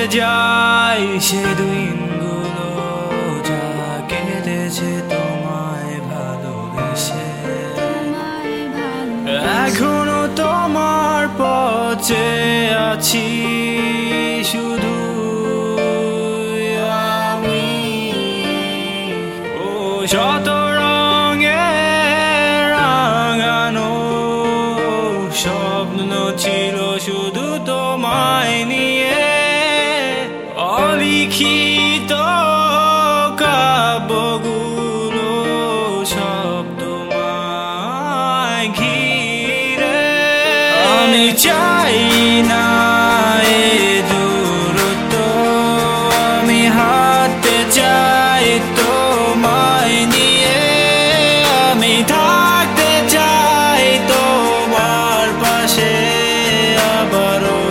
যায় সে দিনগুলো যা কেটেছে তোমায় ভালোবেসে। এখনো তোমার পথে আছি শুধু আমি। ও শত রঙে রাঙানো স্বপ্ন ছিল শুধু তোমায় নিয়ে। অলিখিত কাব্যগুলো সব তোমায় ঘিরে। আমি চাই না এ দূরত্ব, আমি হাঁটতে চাই তোমায় নিয়ে। আমি থাকতে চাই তোমার পাশে আবারও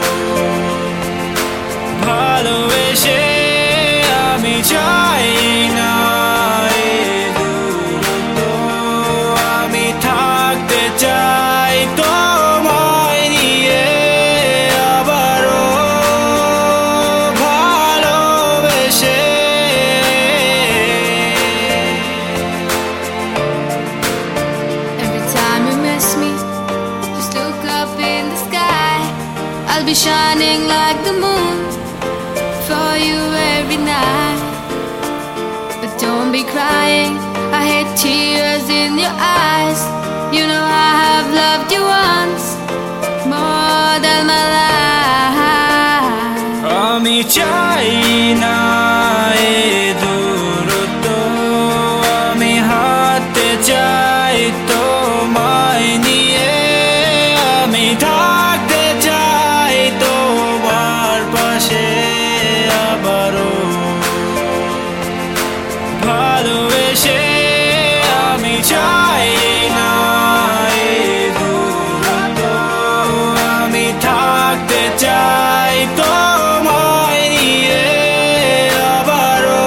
ভালোবেসে। আমি চাই না এ দূরত্ব, আমি থাকতে চাই তোমায় নিয়ে আবারও ভালোবেসে। Every time you miss me, just look up in the sky. I'll be shining like the moon for you every night. But don't be crying, I hate tears in your eyes. You know I have loved you once more than my life. আমি চাই না এ দূরত্ব, আমি হাঁটতে চাই তোমায় নিয়ে। আমি থাকতে চাই তোমার পাশে আবারও ভালোবেসে। আমি চাই না এ দূরত্ব, আমি থাকতে চাই তোমায় নিয়ে আবারও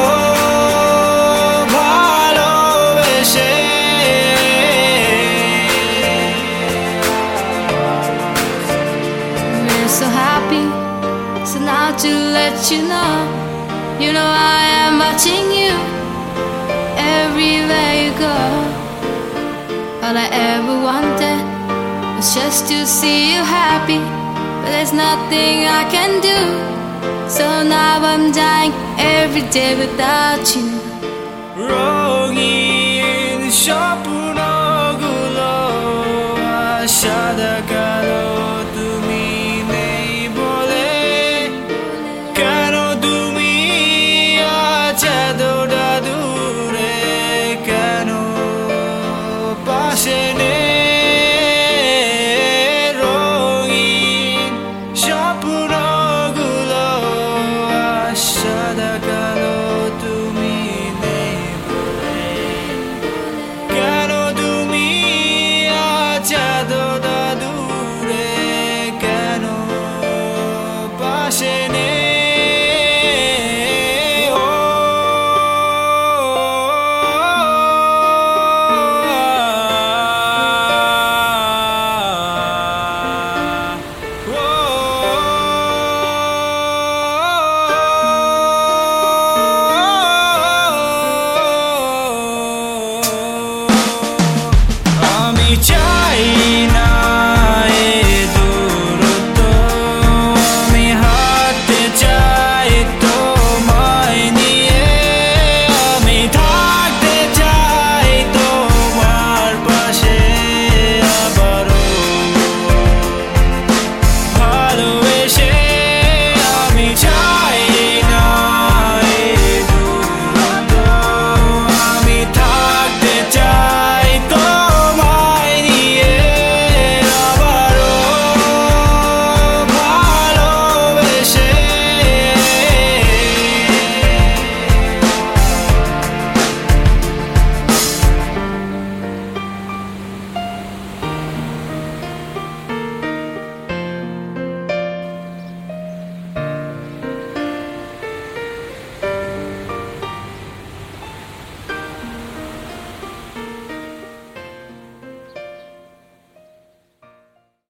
ভালোবেসে। We're so happy, so now to let you know, you know I am watching you everywhere you go. All I ever wanted was just to see you happy, but there's nothing I can do. So now I'm dying every day without you. রঙিন স্বপ্নগুলো আশা দেখা